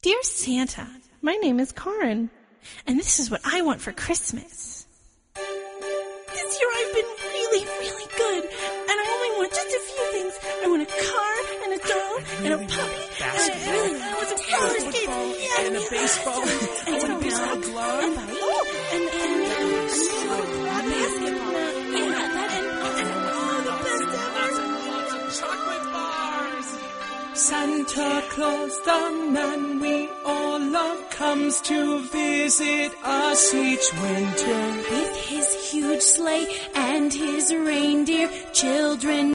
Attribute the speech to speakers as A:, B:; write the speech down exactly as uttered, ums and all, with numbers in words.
A: Dear Santa, my name is Karin, and this is what I want for Christmas. This year I've been really, really good, and I only want just a few things. I want a car, and a doll, and a puppy, and I really want some roller skates, yeah,
B: and a baseball,
A: and
B: and a baseball glove,
A: and, oh, and, and, and, and a basketball, yeah, that, and, and, oh, the best ever.
B: chocolate bars.
C: Santa Claus, the man we all love, comes to visit us each winter.
A: With his huge sleigh and his reindeer, children